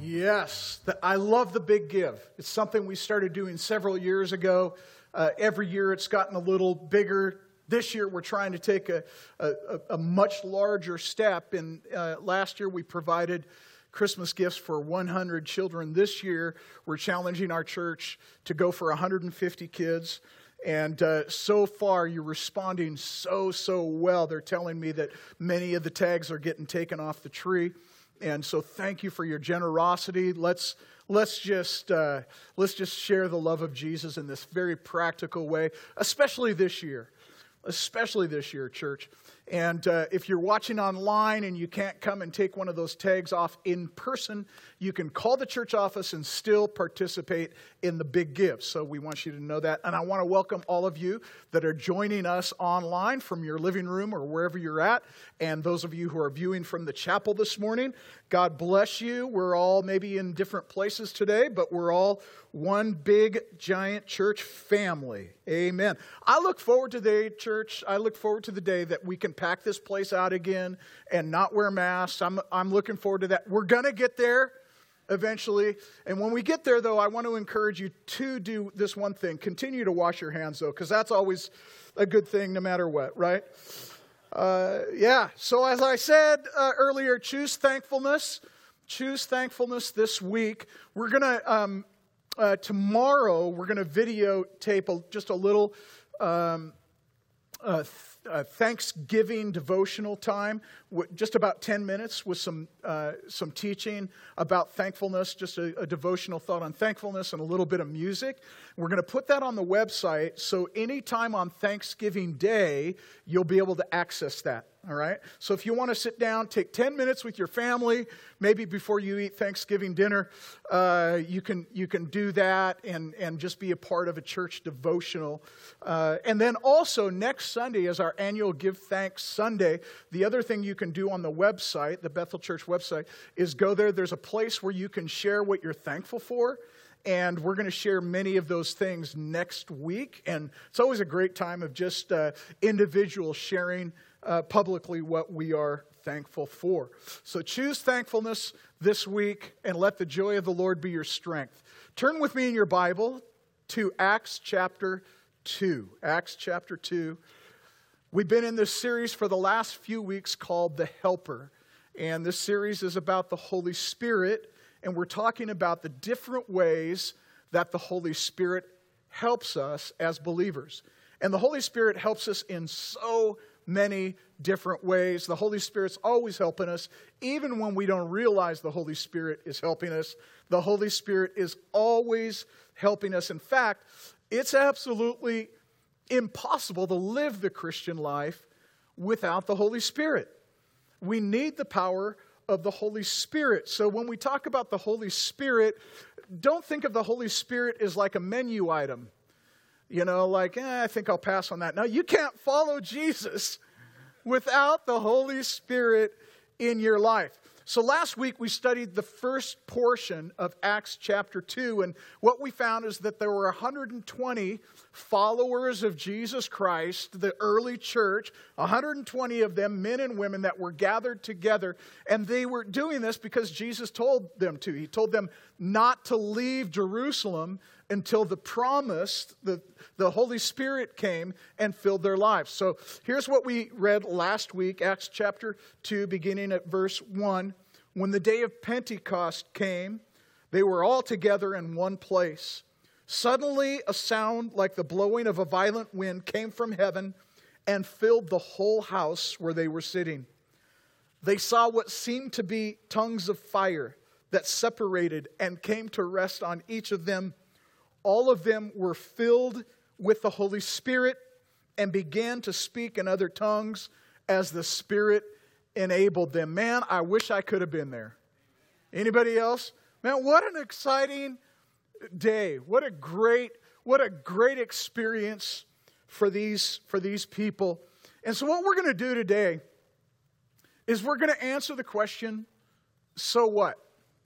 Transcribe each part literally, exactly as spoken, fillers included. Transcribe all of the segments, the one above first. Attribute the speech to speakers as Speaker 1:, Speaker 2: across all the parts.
Speaker 1: Yes, the, I love the Big Give. It's something we started doing several years ago. Uh, every year it's gotten a little bigger. This year we're trying to take a, a, a much larger step. And uh, last year we provided Christmas gifts for one hundred children. This year we're challenging our church to go for one hundred fifty kids. And uh, so far, you're responding so, so well. They're telling me that many of the tags are getting taken off the tree. And so thank you for your generosity. Let's let's just uh, let's just share the love of Jesus in this very practical way, especially this year. Especially this year, church. And uh, if you're watching online and you can't come and take one of those tags off in person, you can call the church office and still participate in the Big Give. So we want you to know that. And I want to welcome all of you that are joining us online from your living room or wherever you're at. And those of you who are viewing from the chapel this morning, God bless you. We're all maybe in different places today, but we're all one big, giant church family. Amen. I look forward to the day, church. I look forward to the day that we can pack this place out again and not wear masks. I'm, I'm looking forward to that. We're going to get there eventually. And when we get there, though, I want to encourage you to do this one thing. Continue to wash your hands, though, because that's always a good thing no matter what, right? Uh, yeah. So as I said uh, earlier, choose thankfulness. Choose thankfulness this week. We're going to... Um, Uh, tomorrow, we're going to videotape a, just a little um, uh, th- uh, Thanksgiving devotional time, w- just about ten minutes with some uh, some teaching about thankfulness, just a, a devotional thought on thankfulness and a little bit of music. We're going to put that on the website, so anytime on Thanksgiving Day, you'll be able to access that. All right? So if you want to sit down, take ten minutes with your family, maybe before you eat Thanksgiving dinner, uh, you can you can do that and, and just be a part of a church devotional. Uh, and then also next Sunday is our annual Give Thanks Sunday. The other thing you can do on the website, the Bethel Church website, is go there. There's a place where you can share what you're thankful for. And we're going to share many of those things next week. And it's always a great time of just uh, individuals sharing Uh, publicly what we are thankful for. So choose thankfulness this week and let the joy of the Lord be your strength. Turn with me in your Bible to Acts chapter two. Acts chapter two. We've been in this series for the last few weeks called The Helper. And this series is about the Holy Spirit. And we're talking about the different ways that the Holy Spirit helps us as believers. And the Holy Spirit helps us in so many different ways. The Holy Spirit's always helping us, even when we don't realize the Holy Spirit is helping us. The Holy Spirit is always helping us. In fact, it's absolutely impossible to live the Christian life without the Holy Spirit. We need the power of the Holy Spirit. So when we talk about the Holy Spirit, don't think of the Holy Spirit as like a menu item. You know, like, eh, I think I'll pass on that. No, you can't follow Jesus without the Holy Spirit in your life. So last week we studied the first portion of Acts chapter two, and what we found is that there were one hundred twenty followers of Jesus Christ, the early church, one hundred twenty of them, men and women, that were gathered together, and they were doing this because Jesus told them to. He told them not to leave Jerusalem until the promise, the, the Holy Spirit came and filled their lives. So here's what we read last week, Acts chapter two, beginning at verse one. When the day of Pentecost came, they were all together in one place. Suddenly a sound like the blowing of a violent wind came from heaven and filled the whole house where they were sitting. They saw what seemed to be tongues of fire that separated and came to rest on each of them. All of them were filled with the Holy Spirit and began to speak in other tongues as the Spirit enabled them. Man, I wish I could have been there. Anybody else? Man, what an exciting day. What a great, what a great experience for these, for these people. And so what we're going to do today is we're going to answer the question, so what?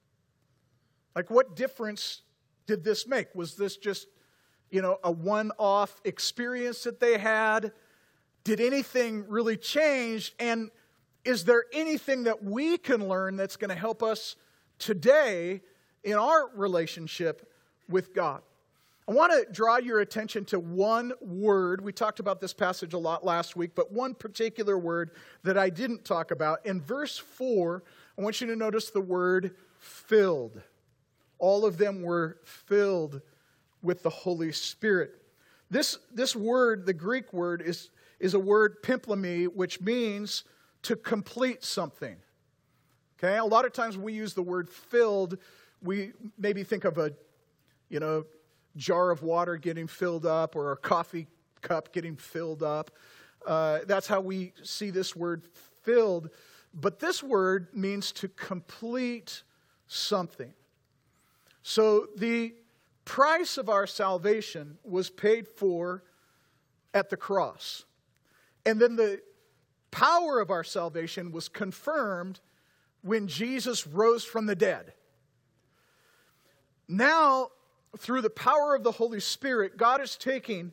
Speaker 1: Like, what difference did this make? Was this just, you know, a one-off experience that they had? Did anything really change? And is there anything that we can learn that's going to help us today in our relationship with God. I want to draw your attention to one word. We talked about this passage a lot last week, but one particular word that I didn't talk about. In verse four, I want you to notice the word filled. All of them were filled with the Holy Spirit. This, this word, the Greek word, is, is a word pimplemi, which means to complete something. Okay, a lot of times when we use the word filled, we maybe think of a, you know, jar of water getting filled up or a coffee cup getting filled up. Uh, that's how we see this word filled. But this word means to complete something. So the price of our salvation was paid for at the cross. And then the power of our salvation was confirmed when Jesus rose from the dead. Now, through the power of the Holy Spirit, God is taking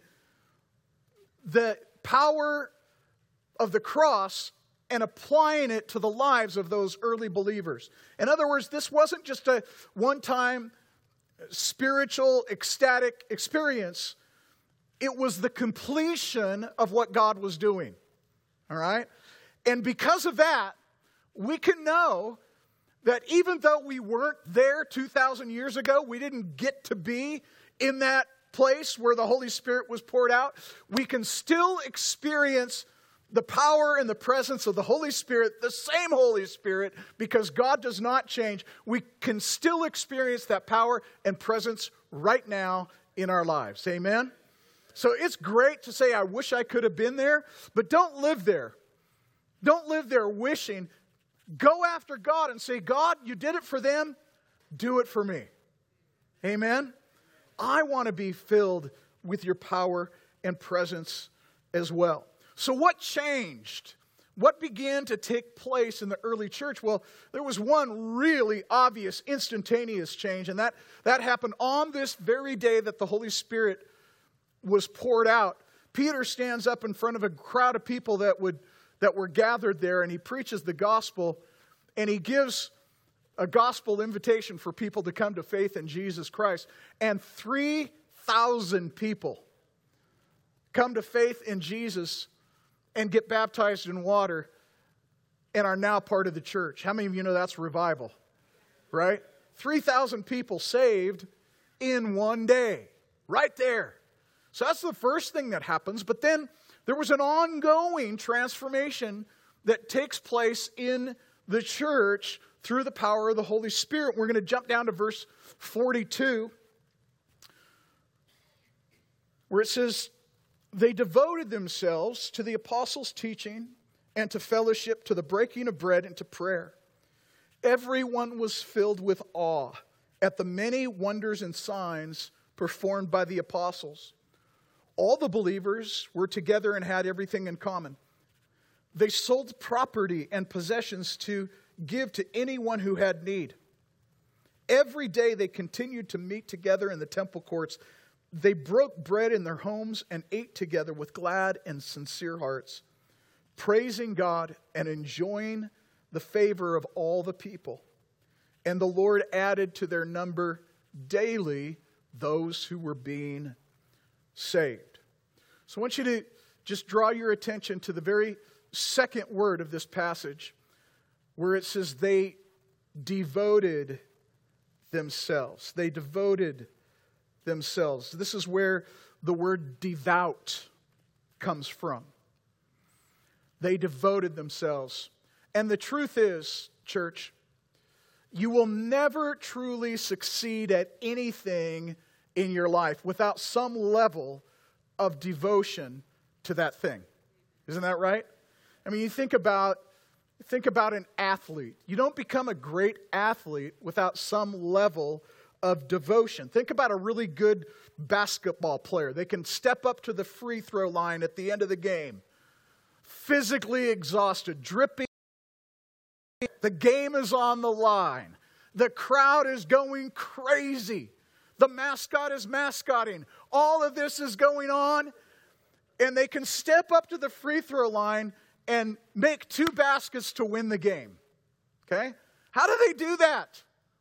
Speaker 1: the power of the cross and applying it to the lives of those early believers. In other words, this wasn't just a one-time spiritual, ecstatic experience. It was the completion of what God was doing. All right? And because of that, we can know that even though we weren't there two thousand years ago, we didn't get to be in that place where the Holy Spirit was poured out, we can still experience the power and the presence of the Holy Spirit, the same Holy Spirit, because God does not change. We can still experience that power and presence right now in our lives. Amen? So it's great to say, I wish I could have been there, but don't live there. Don't live there wishing. Go after God and say, God, you did it for them. Do it for me. Amen? I want to be filled with your power and presence as well. So what changed? What began to take place in the early church? Well, there was one really obvious, instantaneous change, and that, that happened on this very day that the Holy Spirit was poured out. Peter stands up in front of a crowd of people that would that were gathered there, and he preaches the gospel, and he gives a gospel invitation for people to come to faith in Jesus Christ. And three thousand people come to faith in Jesus and get baptized in water and are now part of the church. How many of you know that's revival? Right? three thousand people saved in one day. Right there. So that's the first thing that happens. But then there was an ongoing transformation that takes place in the church through the power of the Holy Spirit. We're going to jump down to verse forty-two, where it says, they devoted themselves to the apostles' teaching and to fellowship, to the breaking of bread and to prayer. Everyone was filled with awe at the many wonders and signs performed by the apostles. All the believers were together and had everything in common. They sold property and possessions to give to anyone who had need. Every day they continued to meet together in the temple courts. They broke bread in their homes and ate together with glad and sincere hearts, praising God and enjoying the favor of all the people. And the Lord added to their number daily those who were being saved. So I want you to just draw your attention to the very second word of this passage, where it says they devoted themselves. They devoted themselves. This is where the word devout comes from. They devoted themselves. And the truth is, church, you will never truly succeed at anything in your life without some level of devotion to that thing. Isn't that right? I mean, you think about think about an athlete. You don't become a great athlete without some level of devotion. Think about a really good basketball player. They can step up to the free throw line at the end of the game, physically exhausted, dripping. The game is on the line. The crowd is going crazy. The mascot is mascotting. All of this is going on. And they can step up to the free throw line and make two baskets to win the game. Okay? How do they do that?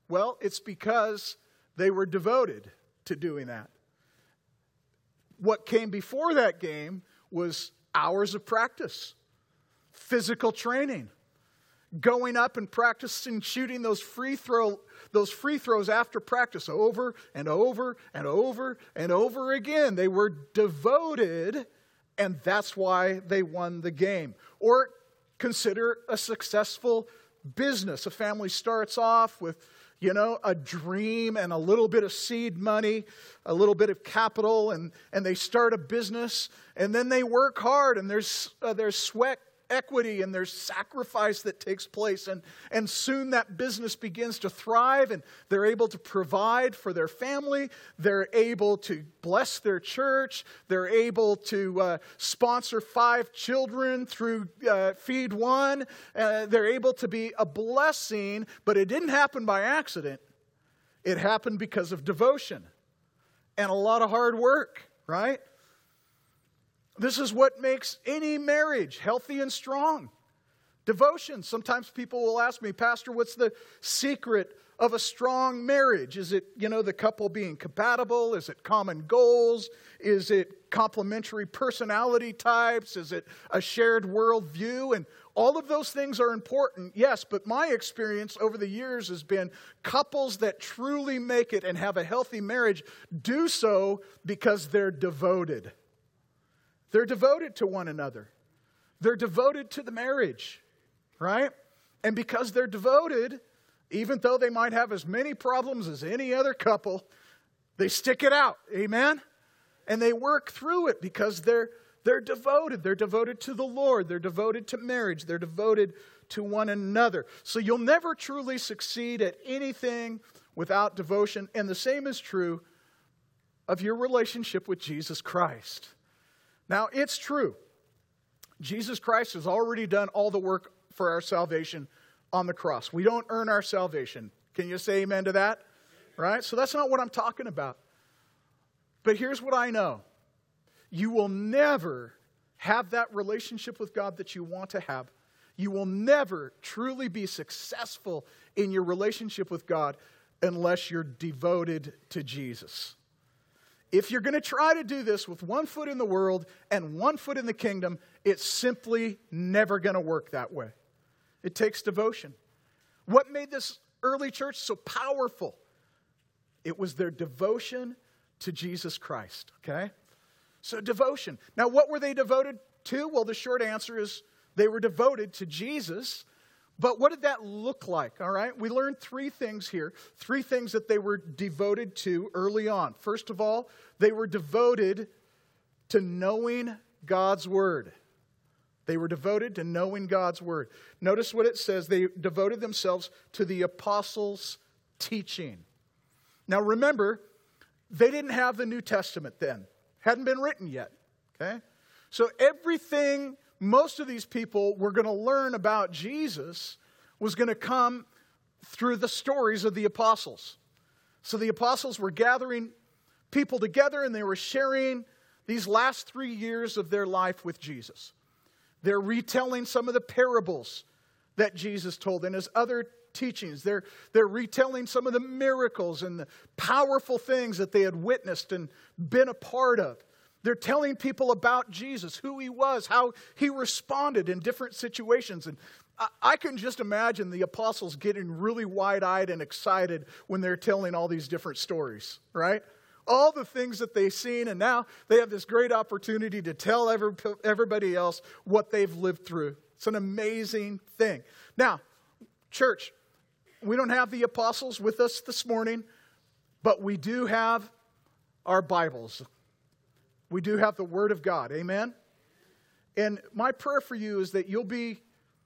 Speaker 1: Well, it's because they were devoted to doing that. What came before that game was hours of practice, physical training, going up and practicing shooting those free throw those free throws after practice over and over and over and over again. They were devoted, and that's why they won the game. Or consider a successful business. A family starts off with, you know, a dream and a little bit of seed money, a little bit of capital, and, and they start a business, and then they work hard, and there's uh, there's sweat equity and there's sacrifice that takes place, and, and soon that business begins to thrive, and they're able to provide for their family, they're able to bless their church, they're able to uh, sponsor five children through uh, Feed One, uh, they're able to be a blessing, but it didn't happen by accident. It happened because of devotion and a lot of hard work, right? This is what makes any marriage healthy and strong. Devotion. Sometimes people will ask me, Pastor, what's the secret of a strong marriage? Is it, you know, the couple being compatible? Is it common goals? Is it complementary personality types? Is it a shared worldview? And all of those things are important, yes, but my experience over the years has been couples that truly make it and have a healthy marriage do so because they're devoted. They're devoted to one another. They're devoted to the marriage, right? And because they're devoted, even though they might have as many problems as any other couple, they stick it out, amen? And they work through it because they're they're devoted. They're devoted to the Lord. They're devoted to marriage. They're devoted to one another. So you'll never truly succeed at anything without devotion. And the same is true of your relationship with Jesus Christ. Now, it's true. Jesus Christ has already done all the work for our salvation on the cross. We don't earn our salvation. Can you say amen to that? Right? So that's not what I'm talking about. But here's what I know. You will never have that relationship with God that you want to have. You will never truly be successful in your relationship with God unless you're devoted to Jesus. If you're going to try to do this with one foot in the world and one foot in the kingdom, it's simply never going to work that way. It takes devotion. What made this early church so powerful? It was their devotion to Jesus Christ, okay? So devotion. Now, what were they devoted to? Well, the short answer is they were devoted to Jesus. But what did that look like, all right? We learned three things here, three things that they were devoted to early on. First of all, they were devoted to knowing God's Word. They were devoted to knowing God's Word. Notice what it says. They devoted themselves to the apostles' teaching. Now remember, they didn't have the New Testament then. Hadn't been written yet, okay? So everything most of these people were going to learn about Jesus was going to come through the stories of the apostles. So the apostles were gathering people together and they were sharing these last three years of their life with Jesus. They're retelling some of the parables that Jesus told in his other teachings. They're, they're retelling some of the miracles and the powerful things that they had witnessed and been a part of. They're telling people about Jesus, who he was, how he responded in different situations. And I, I can just imagine the apostles getting really wide-eyed and excited when they're telling all these different stories, right? All the things that they've seen, and now they have this great opportunity to tell every, everybody else what they've lived through. It's an amazing thing. Now, church, we don't have the apostles with us this morning, but we do have our Bibles. We do have the Word of God. Amen? And my prayer for you is that you'll be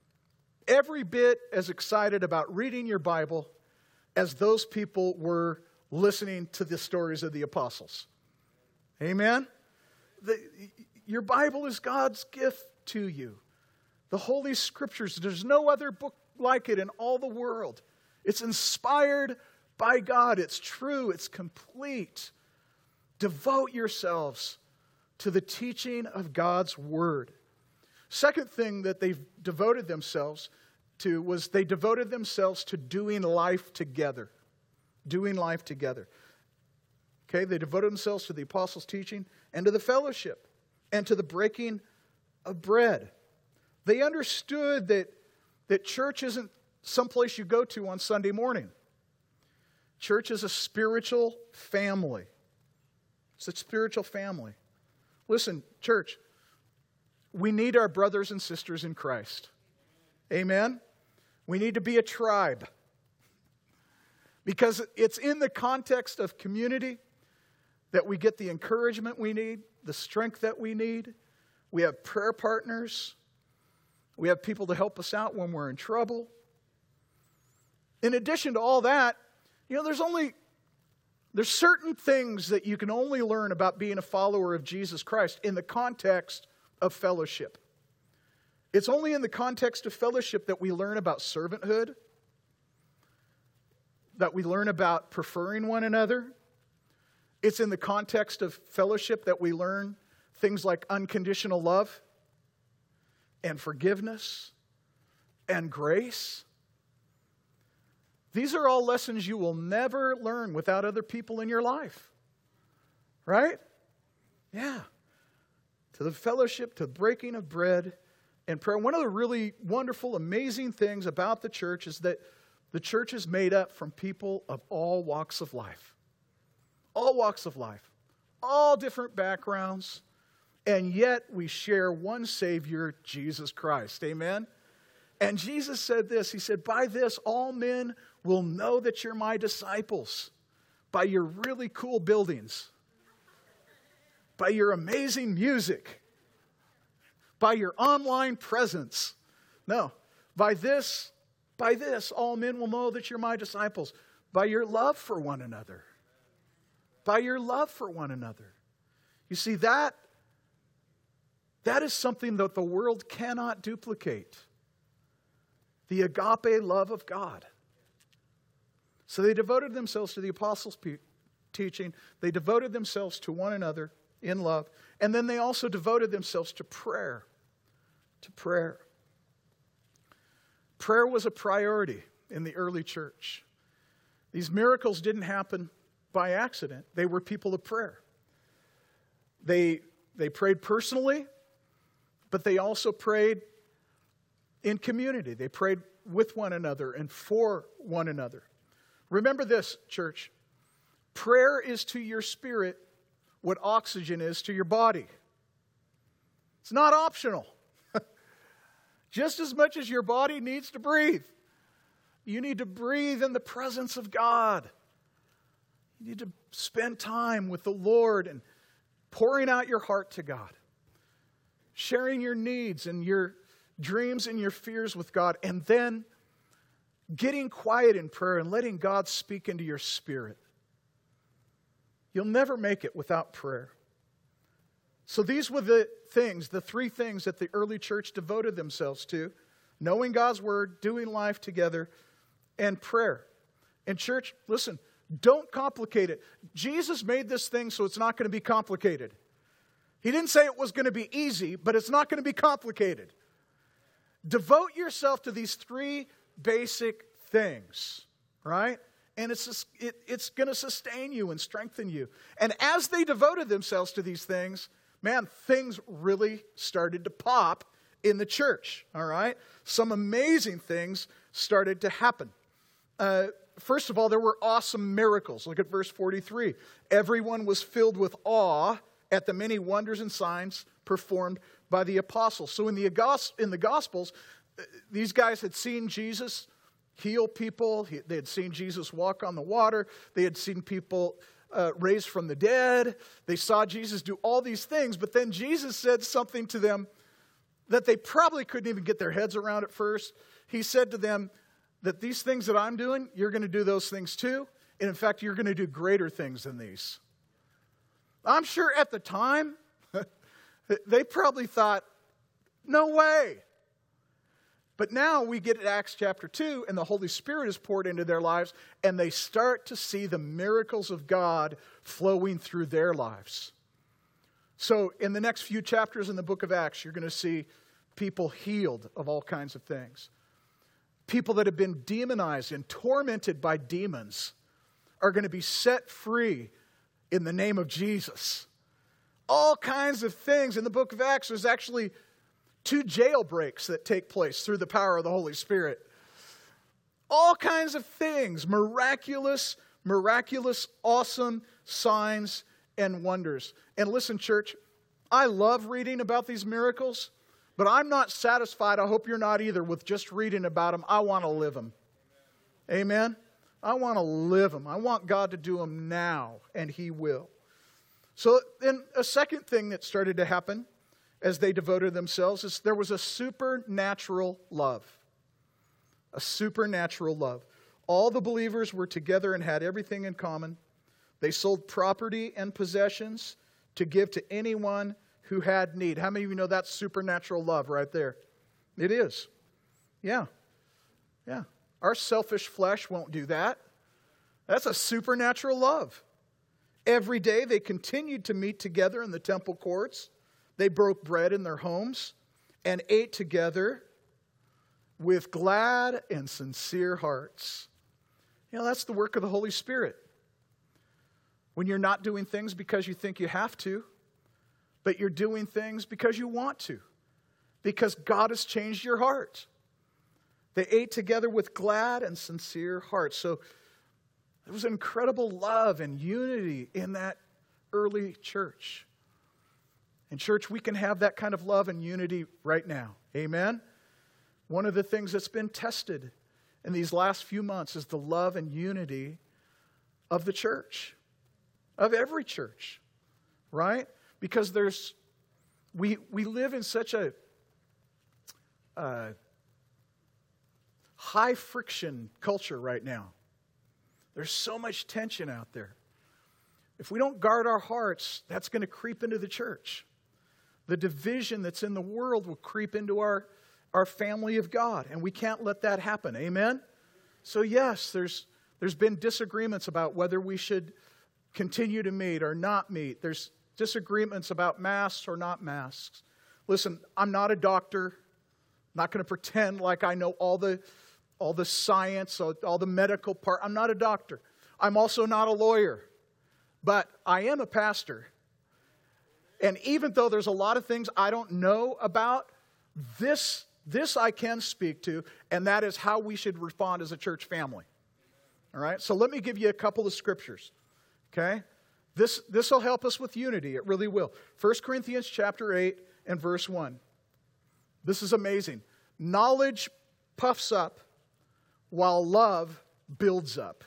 Speaker 1: every bit as excited about reading your Bible as those people were listening to the stories of the apostles. Amen? The, your Bible is God's gift to you. The Holy Scriptures, there's no other book like it in all the world. It's inspired by God. It's true. It's complete. Devote yourselves to the teaching of God's Word. Second thing that they've devoted themselves to was they devoted themselves to doing life together. doing life together. Okay, they devoted themselves to the apostles' teaching and to the fellowship and to the breaking of bread. They understood that, that church isn't someplace you go to on Sunday morning. Church is a spiritual family. It's a spiritual family. Listen, church, we need our brothers and sisters in Christ. Amen? We need to be a tribe. Because it's in the context of community that we get the encouragement we need, the strength that we need. We have prayer partners. We have people to help us out when we're in trouble. In addition to all that, you know, there's only, there's certain things that you can only learn about being a follower of Jesus Christ in the context of fellowship. It's only in the context of fellowship that we learn about servanthood, that we learn about preferring one another. It's in the context of fellowship that we learn things like unconditional love and forgiveness and grace. These are all lessons you will never learn without other people in your life. Right? Yeah. To the fellowship, to the breaking of bread and prayer. One of the really wonderful, amazing things about the church is that the church is made up from people of all walks of life. All walks of life. All different backgrounds. And yet we share one Savior, Jesus Christ. Amen? And Jesus said this. He said, by this all men will know that you're my disciples. By your really cool buildings. By your amazing music. By your online presence. No. By this, by this all men will know that you're my disciples. By your love for one another. By your love for one another. You see, that, that is something that the world cannot duplicate. The agape love of God. So they devoted themselves to the apostles' pe- teaching. They devoted themselves to one another in love. And then they also devoted themselves to prayer. To prayer. Prayer was a priority in the early church. These miracles didn't happen by accident. They were people of prayer. They, they prayed personally, but they also prayed in community. They prayed with one another and for one another. Remember this, church. Prayer is to your spirit what oxygen is to your body. It's not optional. Just as much as your body needs to breathe, you need to breathe in the presence of God. You need to spend time with the Lord and pouring out your heart to God. Sharing your needs and your dreams and your fears with God. And then getting quiet in prayer and letting God speak into your spirit. You'll never make it without prayer. So these were the things, the three things that the early church devoted themselves to. Knowing God's word, doing life together, and prayer. And church, listen, don't complicate it. Jesus made this thing so it's not going to be complicated. He didn't say it was going to be easy, but it's not going to be complicated. Devote yourself to these three basic things, right? And it's, it, it's going to sustain you and strengthen you. And as they devoted themselves to these things, man, things really started to pop in the church, all right? Some amazing things started to happen. Uh, first of all, there were awesome miracles. Look at verse forty-three. Everyone was filled with awe at the many wonders and signs performed by the apostles. So in the, in the Gospels, these guys had seen Jesus heal people. They had seen Jesus walk on the water. They had seen people uh, raised from the dead. They saw Jesus do all these things. But then Jesus said something to them that they probably couldn't even get their heads around at first. He said to them that these things that I'm doing, you're going to do those things too. And in fact, you're going to do greater things than these. I'm sure at the time, they probably thought, no way. But now we get to Acts chapter two, and the Holy Spirit is poured into their lives, and they start to see the miracles of God flowing through their lives. So in the next few chapters in the book of Acts, you're going to see people healed of all kinds of things. People that have been demonized and tormented by demons are going to be set free in the name of Jesus. All kinds of things. In the book of Acts, there's actually two jailbreaks that take place through the power of the Holy Spirit. All kinds of things. Miraculous, miraculous, awesome signs and wonders. And listen, church, I love reading about these miracles, but I'm not satisfied, I hope you're not either, with just reading about them. I want to live them. Amen? I want to live them. I want God to do them now, and He will. So then a second thing that started to happen as they devoted themselves is there was a supernatural love. A supernatural love. All the believers were together and had everything in common. They sold property and possessions to give to anyone who had need. How many of you know that's supernatural love right there? It is. Yeah. Yeah. Our selfish flesh won't do that. That's a supernatural love. Every day they continued to meet together in the temple courts. They broke bread in their homes and ate together with glad and sincere hearts. You know, that's the work of the Holy Spirit. When you're not doing things because you think you have to, but you're doing things because you want to, because God has changed your heart. They ate together with glad and sincere hearts. So there was incredible love and unity in that early church. And church, we can have that kind of love and unity right now. Amen? One of the things that's been tested in these last few months is the love and unity of the church, of every church, right? Because there's, we we live in such a uh, high friction culture right now. There's so much tension out there. If we don't guard our hearts, that's going to creep into the church. The division that's in the world will creep into our, our family of God, and we can't let that happen. Amen? So yes, there's there's been disagreements about whether we should continue to meet or not meet. There's disagreements about masks or not masks. Listen, I'm not a doctor. I'm not going to pretend like I know all the all the science, all the medical part. I'm not a doctor. I'm also not a lawyer. But I am a pastor. And even though there's a lot of things I don't know about, this, this I can speak to, and that is how we should respond as a church family. All right? So let me give you a couple of scriptures. Okay? This this will help us with unity. It really will. First Corinthians chapter eight and verse one. This is amazing. Knowledge puffs up while love builds up.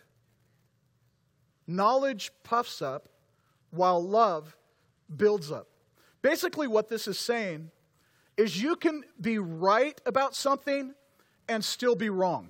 Speaker 1: Knowledge puffs up while love builds up. Basically what this is saying is you can be right about something and still be wrong.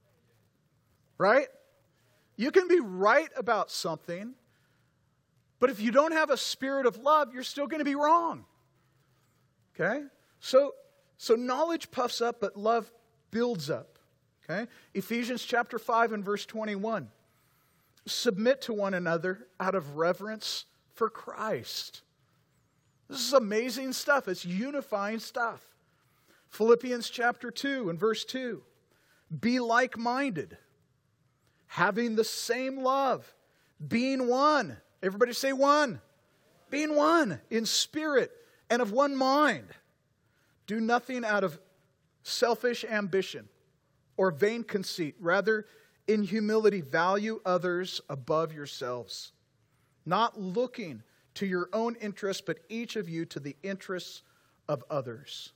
Speaker 1: Right? You can be right about something, but if you don't have a spirit of love, you're still going to be wrong. Okay? So, so knowledge puffs up, but love builds up. Okay? Ephesians chapter five and verse twenty-one. Submit to one another out of reverence for Christ. This is amazing stuff. It's unifying stuff. Philippians chapter two and verse two. Be like-minded, having the same love, being one. Everybody say one. Being one in spirit and of one mind. Do nothing out of selfish ambition or vain conceit. Rather, in humility, value others above yourselves, not looking to your own interests, but each of you to the interests of others.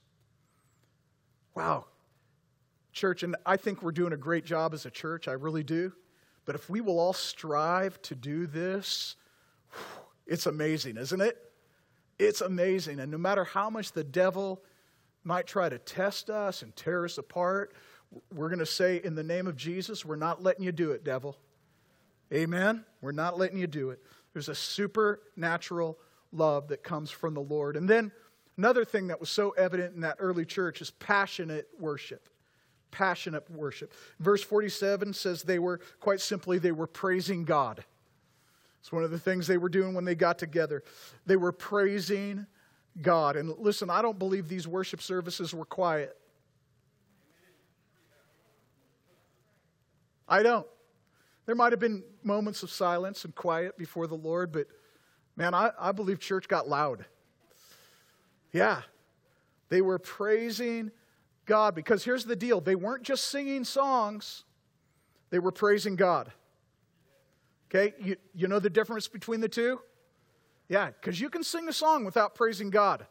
Speaker 1: Wow. Church, and I think we're doing a great job as a church. I really do. But if we will all strive to do this, it's amazing, isn't it? It's amazing. And no matter how much the devil might try to test us and tear us apart, we're going to say, in the name of Jesus, we're not letting you do it, devil. Amen? We're not letting you do it. There's a supernatural love that comes from the Lord. And then another thing that was so evident in that early church is passionate worship. Passionate worship. Verse forty-seven says they were, quite simply, they were praising God. It's one of the things they were doing when they got together. They were praising God. And listen, I don't believe these worship services were quiet. I don't. There might have been moments of silence and quiet before the Lord, but man, I, I believe church got loud. Yeah. They were praising God, because here's the deal. They weren't just singing songs. They were praising God. Okay? You, you know the difference between the two? Yeah, because you can sing a song without praising God.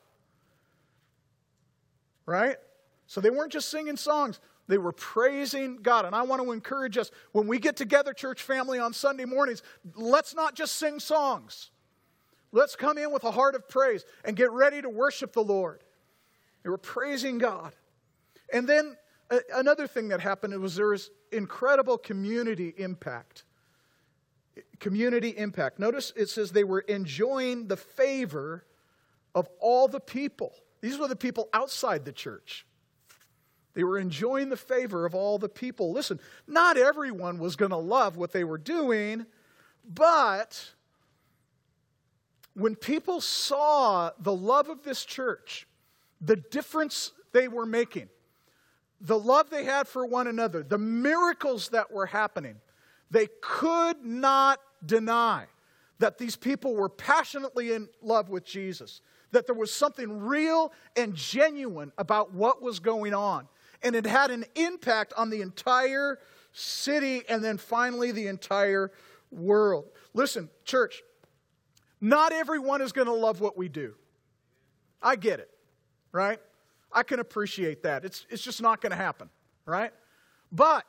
Speaker 1: Right? So they weren't just singing songs. They were praising God. And I want to encourage us, when we get together, church family, on Sunday mornings, let's not just sing songs. Let's come in with a heart of praise and get ready to worship the Lord. They were praising God. And then uh, another thing that happened was there was incredible community impact. Community impact. Notice it says they were enjoying the favor of all the people. These were the people outside the church. They were enjoying the favor of all the people. Listen, not everyone was going to love what they were doing, but when people saw the love of this church, the difference they were making, the love they had for one another, the miracles that were happening, they could not deny that these people were passionately in love with Jesus, that there was something real and genuine about what was going on. And it had an impact on the entire city and then finally the entire world. Listen, church, not everyone is going to love what we do. I get it, right? I can appreciate that. It's, it's just not going to happen, right? But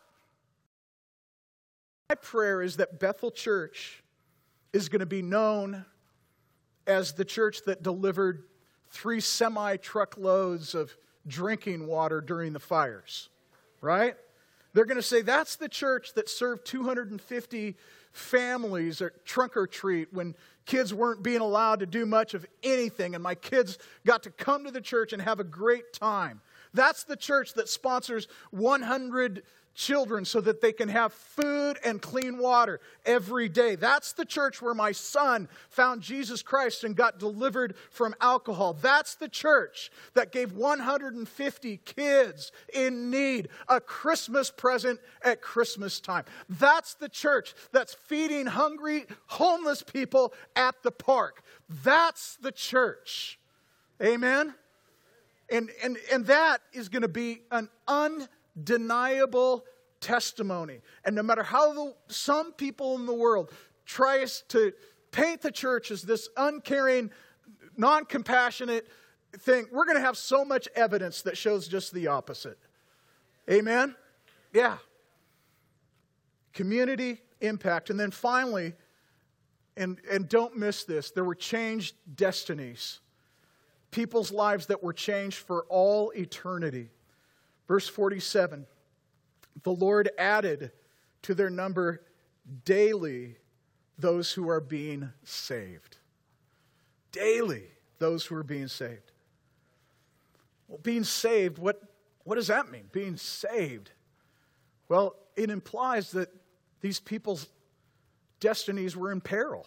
Speaker 1: my prayer is that Bethel Church is going to be known as the church that delivered three semi-truckloads of drinking water during the fires, right? They're going to say that's the church that served two hundred fifty families at trunk or treat when kids weren't being allowed to do much of anything, and my kids got to come to the church and have a great time. That's the church that sponsors one hundred children so that they can have food and clean water every day. That's the church where my son found Jesus Christ and got delivered from alcohol. That's the church that gave one hundred fifty kids in need a Christmas present at Christmas time. That's the church that's feeding hungry, homeless people at the park. That's the church. Amen? And, and, and that is going to be an undeniable testimony. And no matter how the, some people in the world tries to paint the church as this uncaring, non-compassionate thing, we're going to have so much evidence that shows just the opposite. Amen? Yeah. Community impact. And then finally, and, and don't miss this, there were changed destinies. People's lives that were changed for all eternity. Verse forty-seven, the Lord added to their number daily those who are being saved. Daily, those who are being saved. Well, being saved, what, what does that mean? Being saved. Well, it implies that these people's destinies were in peril.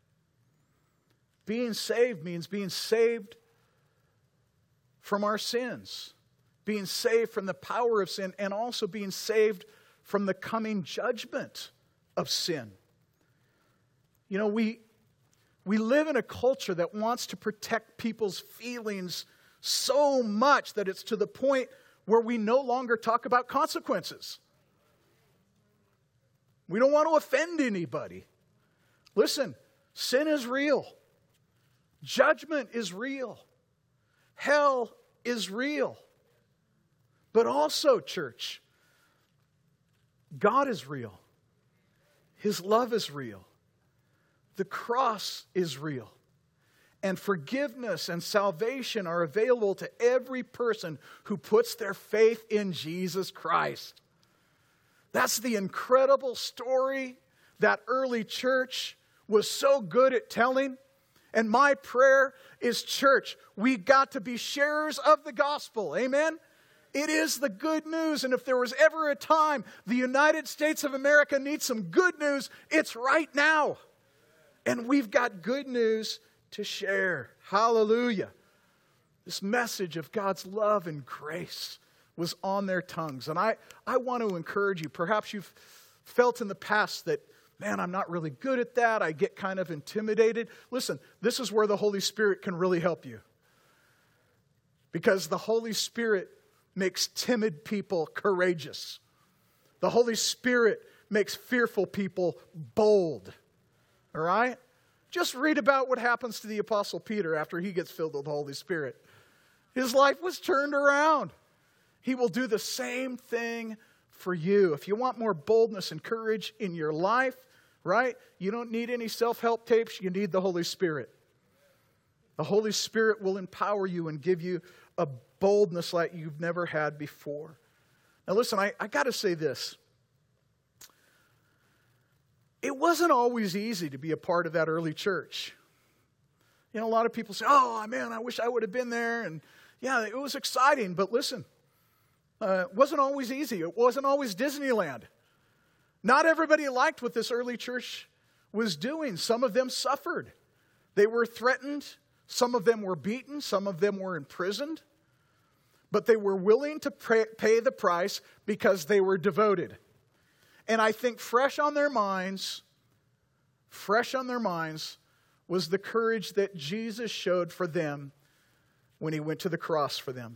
Speaker 1: Being saved means being saved from our sins, being saved from the power of sin, and also being saved from the coming judgment of sin. You know, we, we live in a culture that wants to protect people's feelings so much that it's to the point where we no longer talk about consequences. We don't want to offend anybody. Listen, sin is real. Judgment is real. Hell is real. But also, church, God is real. His love is real. The cross is real. And forgiveness and salvation are available to every person who puts their faith in Jesus Christ. That's the incredible story that early church was so good at telling. And my prayer is, church, we got to be sharers of the gospel. Amen? It is the good news. And if there was ever a time the United States of America needs some good news, it's right now. And we've got good news to share. Hallelujah. This message of God's love and grace was on their tongues. And I, I want to encourage you. Perhaps you've felt in the past that man, I'm not really good at that. I get kind of intimidated. Listen, this is where the Holy Spirit can really help you. Because the Holy Spirit makes timid people courageous. The Holy Spirit makes fearful people bold. All right? Just read about what happens to the Apostle Peter after he gets filled with the Holy Spirit. His life was turned around. He will do the same thing for you. If you want more boldness and courage in your life, right? You don't need any self-help tapes. You need the Holy Spirit. The Holy Spirit will empower you and give you a boldness like you've never had before. Now listen, I, I got to say this. It wasn't always easy to be a part of that early church. You know, a lot of people say, oh, man, I wish I would have been there. And yeah, it was exciting. But listen, uh, it wasn't always easy. It wasn't always Disneyland. Not everybody liked what this early church was doing. Some of them suffered. They were threatened. Some of them were beaten. Some of them were imprisoned. But they were willing to pay, pay the price because they were devoted. And I think fresh on their minds, fresh on their minds was the courage that Jesus showed for them when he went to the cross for them.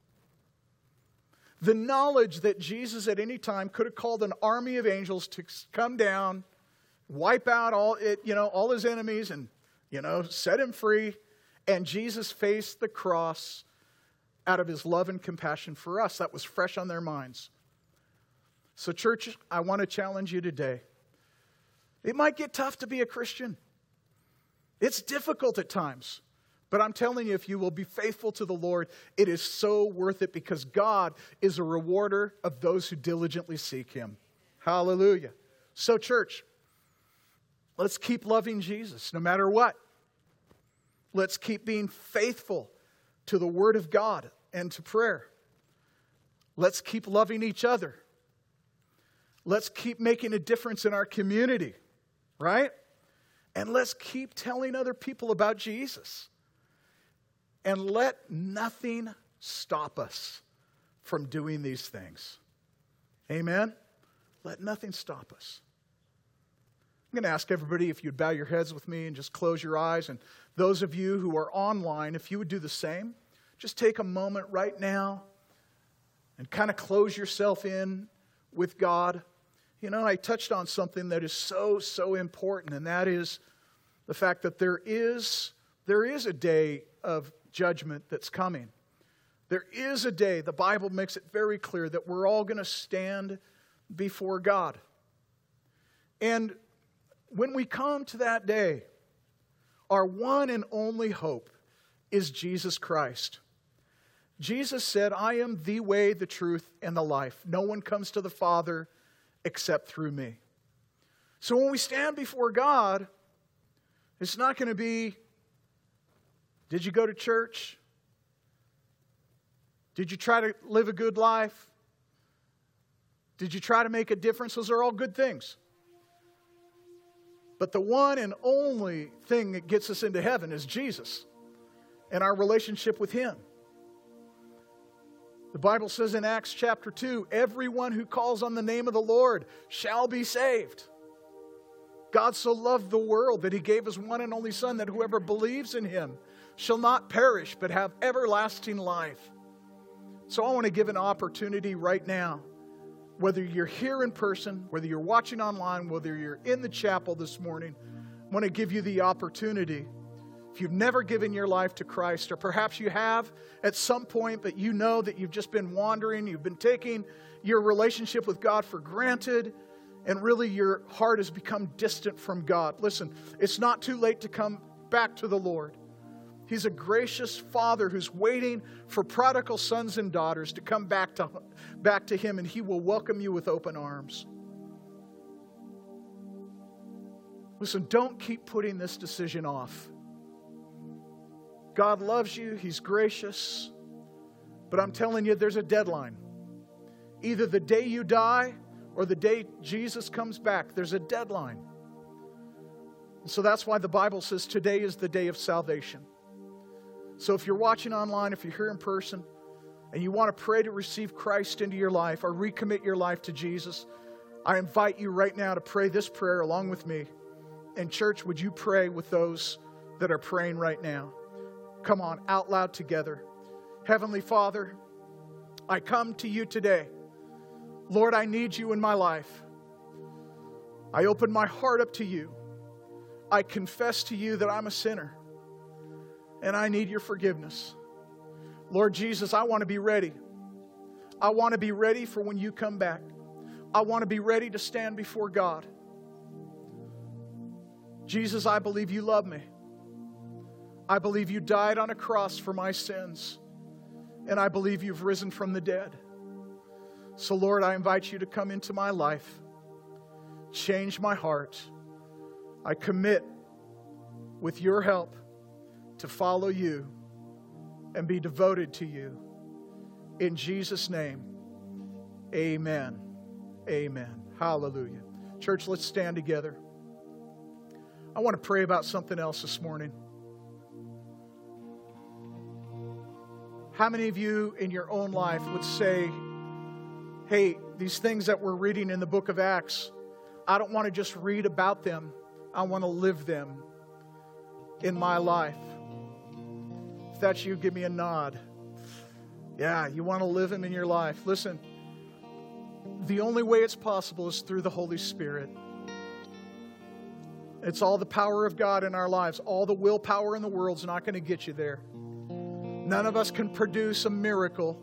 Speaker 1: The knowledge that Jesus at any time could have called an army of angels to come down, wipe out all it, you know, all his enemies and, you know, set him free. And Jesus faced the cross out of his love and compassion for us. That was fresh on their minds. So church, I want to challenge you today. It might get tough to be a Christian. It's difficult at times. But I'm telling you, if you will be faithful to the Lord, it is so worth it because God is a rewarder of those who diligently seek him. Hallelujah. So church, let's keep loving Jesus no matter what. Let's keep being faithful to the Word of God and to prayer. Let's keep loving each other. Let's keep making a difference in our community, right? And let's keep telling other people about Jesus. And let nothing stop us from doing these things. Amen? Let nothing stop us. I'm going to ask everybody if you'd bow your heads with me and just close your eyes. And those of you who are online, if you would do the same, just take a moment right now and kind of close yourself in with God. You know, I touched on something that is so, so important, and that is the fact that there is, there is a day of judgment that's coming. There is a day, the Bible makes it very clear, that we're all going to stand before God. And when we come to that day, our one and only hope is Jesus Christ. Jesus said, I am the way, the truth, and the life. No one comes to the Father except through me. So when we stand before God, it's not going to be, did you go to church? Did you try to live a good life? Did you try to make a difference? Those are all good things. But the one and only thing that gets us into heaven is Jesus and our relationship with him. The Bible says in Acts chapter two, everyone who calls on the name of the Lord shall be saved. God so loved the world that he gave his one and only Son, that whoever believes in him shall not perish but have everlasting life. So I want to give an opportunity right now, whether you're here in person, whether you're watching online, whether you're in the chapel this morning, I want to give you the opportunity. If you've never given your life to Christ, or perhaps you have at some point, but you know that you've just been wandering, you've been taking your relationship with God for granted, and really your heart has become distant from God. Listen, it's not too late to come back to the Lord. He's a gracious Father who's waiting for prodigal sons and daughters to come back to, back to him, and he will welcome you with open arms. Listen, don't keep putting this decision off. God loves you. He's gracious. But I'm telling you, there's a deadline. Either the day you die or the day Jesus comes back, there's a deadline. And so that's why the Bible says today is the day of salvation. So if you're watching online, if you're here in person, and you want to pray to receive Christ into your life or recommit your life to Jesus, I invite you right now to pray this prayer along with me. And church, would you pray with those that are praying right now? Come on, out loud together. Heavenly Father, I come to you today. Lord, I need you in my life. I open my heart up to you. I confess to you that I'm a sinner and I need your forgiveness. Lord Jesus, I want to be ready. I want to be ready for when you come back. I want to be ready to stand before God. Jesus, I believe you love me. I believe you died on a cross for my sins. And I believe you've risen from the dead. So Lord, I invite you to come into my life. Change my heart. I commit with your help to follow you and be devoted to you. In Jesus' name, amen. Amen. Hallelujah. Church, let's stand together. I want to pray about something else this morning. How many of you in your own life would say, hey, these things that we're reading in the book of Acts, I don't want to just read about them. I want to live them in my life. If that's you, give me a nod. Yeah, you want to live them in your life. Listen, the only way it's possible is through the Holy Spirit. It's all the power of God in our lives. All the willpower in the world's not going to get you there. None of us can produce a miracle.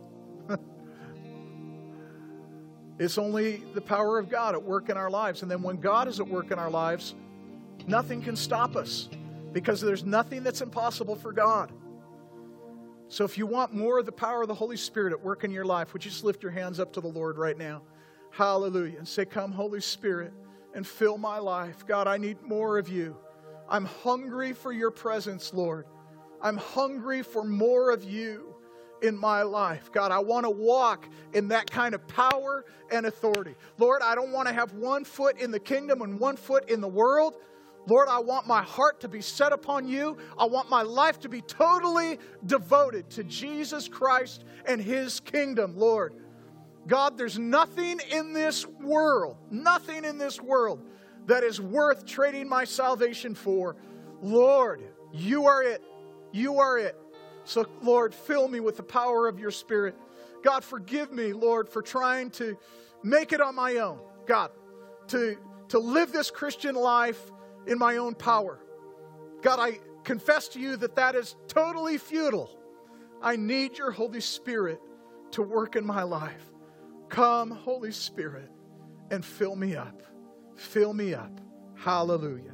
Speaker 1: It's only the power of God at work in our lives. And then when God is at work in our lives, nothing can stop us because there's nothing that's impossible for God. So if you want more of the power of the Holy Spirit at work in your life, would you just lift your hands up to the Lord right now? Hallelujah. And say, come, Holy Spirit, and fill my life. God, I need more of you. I'm hungry for your presence, Lord. I'm hungry for more of you in my life. God, I want to walk in that kind of power and authority. Lord, I don't want to have one foot in the kingdom and one foot in the world. Lord, I want my heart to be set upon you. I want my life to be totally devoted to Jesus Christ and his kingdom, Lord. God, there's nothing in this world, nothing in this world that is worth trading my salvation for. Lord, you are it. You are it. So, Lord, fill me with the power of your Spirit. God, forgive me, Lord, for trying to make it on my own. God, to, to live this Christian life in my own power. God, I confess to you that that is totally futile. I need your Holy Spirit to work in my life. Come, Holy Spirit, and fill me up. Fill me up. Hallelujah.